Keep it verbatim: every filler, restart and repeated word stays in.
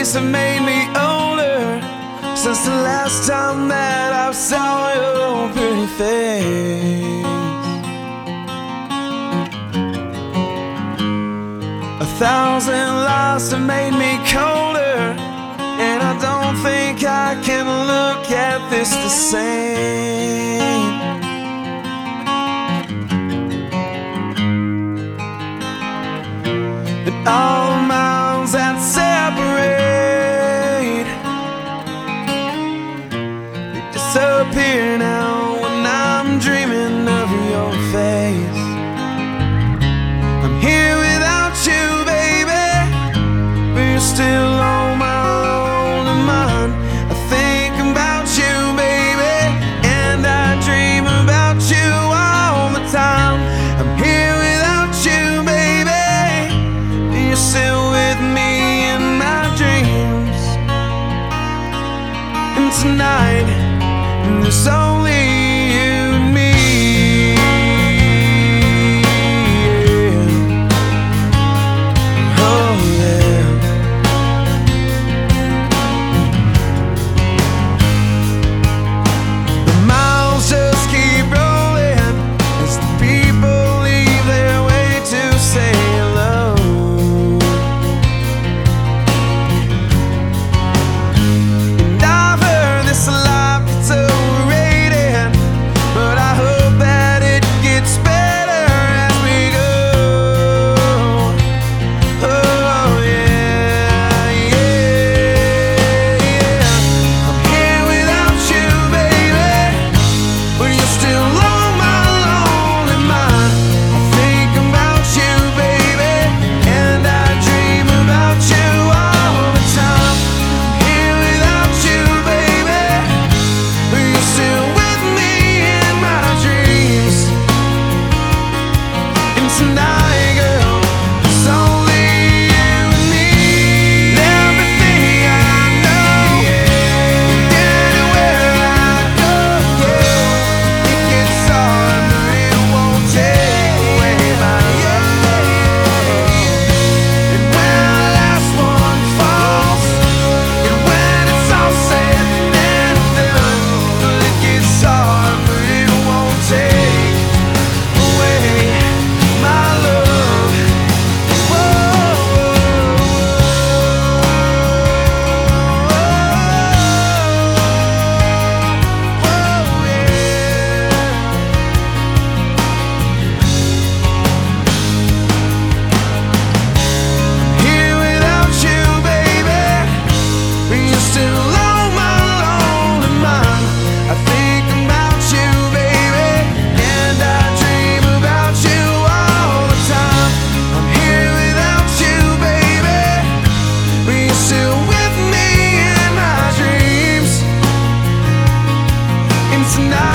days have made me older since the last time that I saw your pretty face. A thousand lies have made me colder, and I don't think I can look at this the same. And all the miles that separate, they disappear now when I'm dreaming of your face. I'm here without you, baby, but you're still on my lonely mind. I think about you, baby, and I dream about you all the time. I'm here without you, baby, but you're still with me in my dreams. And tonight, there's only you and me. Tonight